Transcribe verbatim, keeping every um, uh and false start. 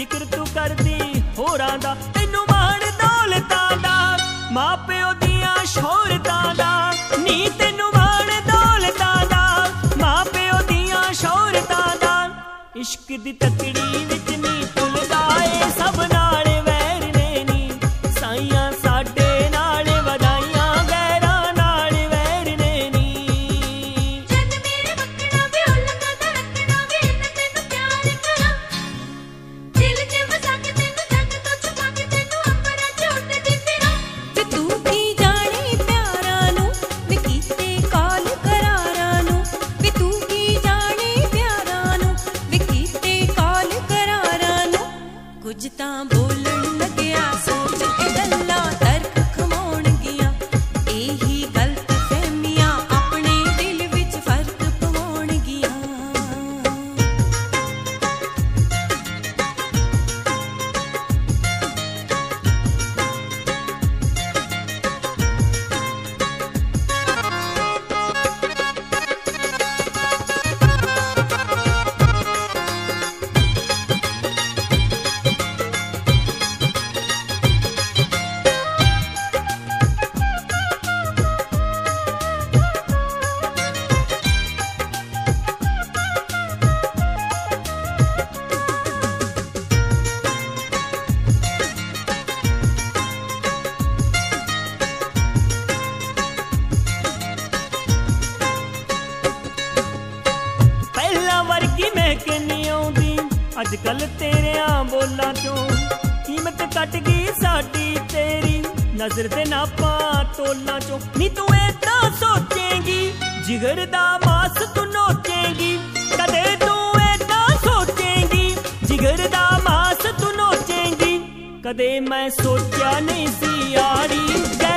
ਜ਼ਿਕਰ ਤੂੰ ਕਰਦੀ ਹੋਰਾਂ ਦਾ, ਤੈਨੂੰ ਮਾਣ ਦੌਲਤਾਂ ਦਾ, ਮਾਂ ਪਿਓ ਦੀਆਂ ਸ਼ੋਹਰਤਾਂ ਦਾ, ਨੀ ਤੈਨੂੰ ਮਾਣ ਦੌਲਤਾਂ ਦਾ, ਮਾਂ ਪਿਓ ਦੀਆਂ ਸ਼ੋਹਰਤਾਂ ਦਾ। ਇਸ਼ਕ ਦੀ ਤਕੜੀ ਵਿੱਚ ਨੀ ਭੁੱਲਦਾ ਏ ਸਭ ਨਾਲ ਵੈਰ ਨੇ ਨੀ, ਸਾਈਆਂ ਸਾਡੇ ਨਾਲ ਵਧਾਈਆਂ ਗੈਰਾਂ ਨਾਲ ਵੈਰ ਨੇ ਨੀ। ਜਦ ਮੇਰੇ ਮੱਕਣਾ ਵੀ ਉਲਗਾ ਤਾਂ ਰੱਖਣਾ ਵੀ ਇੰਨਾ ਤੈਨੂੰ ਪਿਆਰ ਕਰਾਂ, ਦਿਲ 'ਚ ਵਸਾ ਕੇ ਤੈਨੂੰ ਜੱਗ ਤੋਂ ਛੁਪਾ ਕੇ ਤੈਨੂੰ ਅੰਬਰਾਂ 'ਚ ਉੱਡਦੀ ਫਿਰਾਂ। ਵੇ ਤੂੰ ਕੀ ਜਾਣੇ ਪਿਆਰਾਂ ਨੂੰ, ਵੇ ਕੀਤੇ ਕਾਲ ਕਰਾਰਾਂ ਨੂੰ, ਵੇ ਤੂੰ ਕੀ ਜਾਣੇ ਪਿਆਰਾਂ ਨੂੰ, ਵੇ ਕੀਤੇ ਕਾਲ ਕਰਾਰਾਂ ਨੂੰ। ਕੁਝ ਤਾਂ ਬੋਲਣ ਲੱਗਿਆ ਸੋਚ ਕੇ ਗੱਲਾਂ ਤਰਕ ਖਵਾਉਣਗੀਆਂ, ਇਹੀ ਗਲਤ ਫਹਿਮੀਆਂ ਆਪਣੇ ਦਿਲ ਵਿੱਚ ਫਰਕ ਪਵਾਉਣਗੀਆਂ। ਪਹਿਲਾਂ ਵਰਗੀ ਮਹਿਕ ਨੀ ਆਉਂਦੀ ਅੱਜ ਕੱਲ ਤੇਰਿਆਂ ਬੋਲਾਂ ਚੋਂ, ਕੀਮਤ ਘਟ ਗਈ ਸਾਡੀ ਤੇਰੀ ਨਜ਼ਰ ਦੇ ਨਾਪਾਂ ਤੋਲਾਂ ਚੋਂ। ਨੀ ਤੂੰ ਏਦਾਂ ਸੋਚੇਂਗੀ ਜਿਗਰ ਦਾ ਮਾਸ ਤੂੰ ਨੋਚੇਂਗੀ, ਕਦੇ ਤੂੰ ਏਦਾਂ ਸੋਚੇਂਗੀ ਜਿਗਰ ਦਾ ਮਾਸ ਤੂੰ ਨੋਚੇਂਗੀ। ਕਦੇ ਮੈਂ ਸੋਚਿਆ ਨਹੀਂ ਸੀ ਯਾਰੀ